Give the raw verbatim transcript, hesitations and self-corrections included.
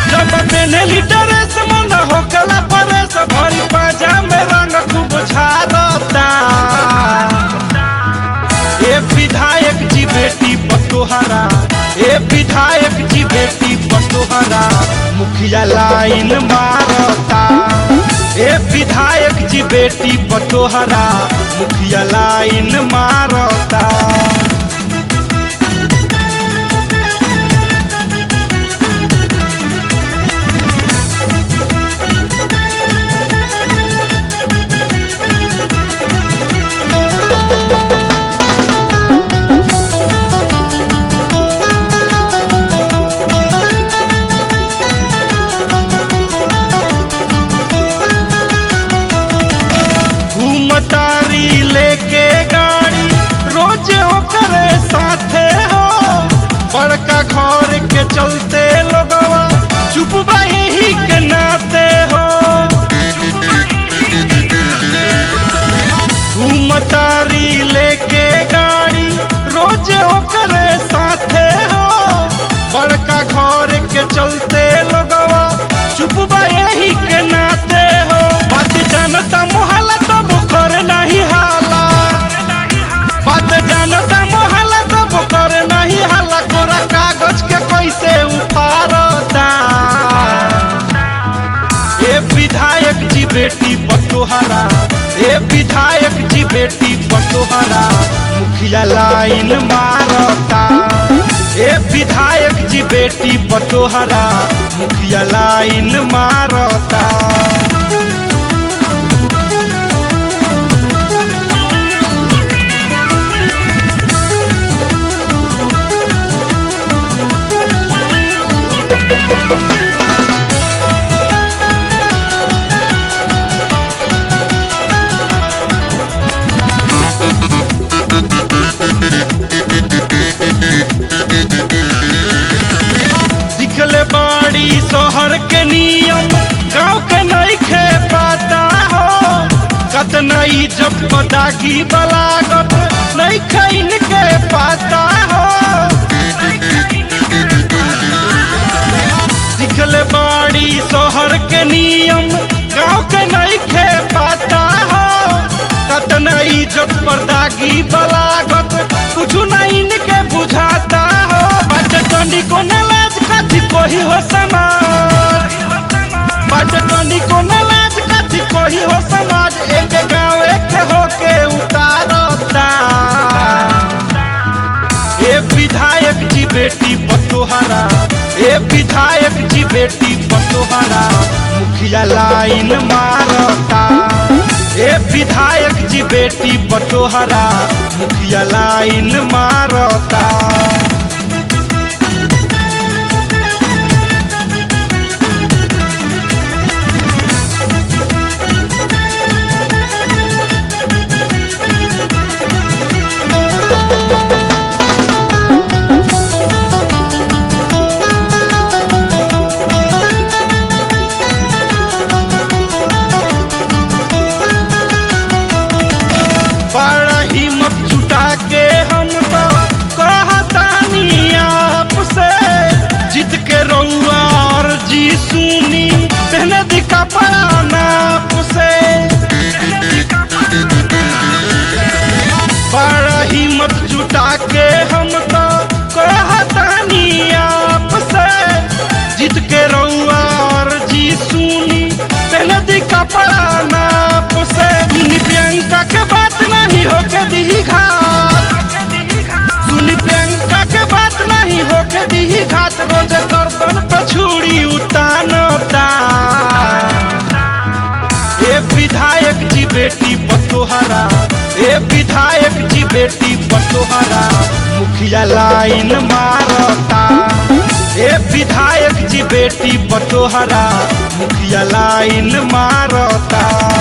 जब पेनली ड्रेस मन होकला परेश भरी पाजा में रंग खूब झारता। ए विधायक जी बेटी पटोहरा, ए विधायक जी बेटी पटोहरा मुखिया लाइन मारता। ए विधायक जी बेटी पटोहरा मुखिया लाइन मारता। घूमतारी लेके गाड़ी रोज ओकरे साथे हो, बड़का घर के चलते लोगवा चुप ही के नाते हो। घूमतारी लेके गाड़ी रोज ओकरे साथे हो, बड़का घर के चलते लोगवा चुप ही के नाते हो। बात जानता मोहल्ला तब कर नहीं हाला, बात जानता मोहल्ला तब कर नहीं हाला। कोरा कागज के कैसे उतारता। ए विधायक जी बेटी पटोहरा, ए विधायक जी बेटी पटोहरा मुखिया लाइन मारता। ए विधायक जी बेटी पटोहरा मुखिया लाइन मारता। दिखले बाड़ी शहर के नियम गाँव के नहीं खे पाता हो। कतनई जब दागी बलागत नहीं खैन के पाता हो। दिखले बाड़ी शहर के नियम गाँव के नहीं खे पाता हो। कतनई जब दागी बलागत कुछ नहीं के बुझाता हो। बचतनी को नलाज कथी कोही हो समाज, बचतनी को नलाज कथी कोही हो समाज। एक गाँव एक होके उतारता। ए विधायक जी बेटी पटोहरा, ए विधायक जी बेटी पटोहरा मुखिया लाइन मारता। ए विधायक जी बेटी पटोहरा मुखिया लाइन मारता। बड़ा हिम्मत जुटा के हम तो कहतानी आपसे, जीत के रउआ और जी सुनी पहने दी कपड़ा नाप से। बड़ा हिम्मत जुटा के हम तो कहतानी आपसे, जीत के रउआ और जी सुनी पहने दी कपड़ा नाप से। सुनी प्रियंका के बात नहीं होके दी घात, सुनी प्रियंका के बात नहीं होके दी घात। रोज गर्दन पे छुरी उतानता। ए विधायक जी बेटी पटोहरा, ए विधायक जी बेटी पटोहरा मुखिया लाइन मारता। ए विधायक जी बेटी पटोहरा मुखिया लाइन मारता।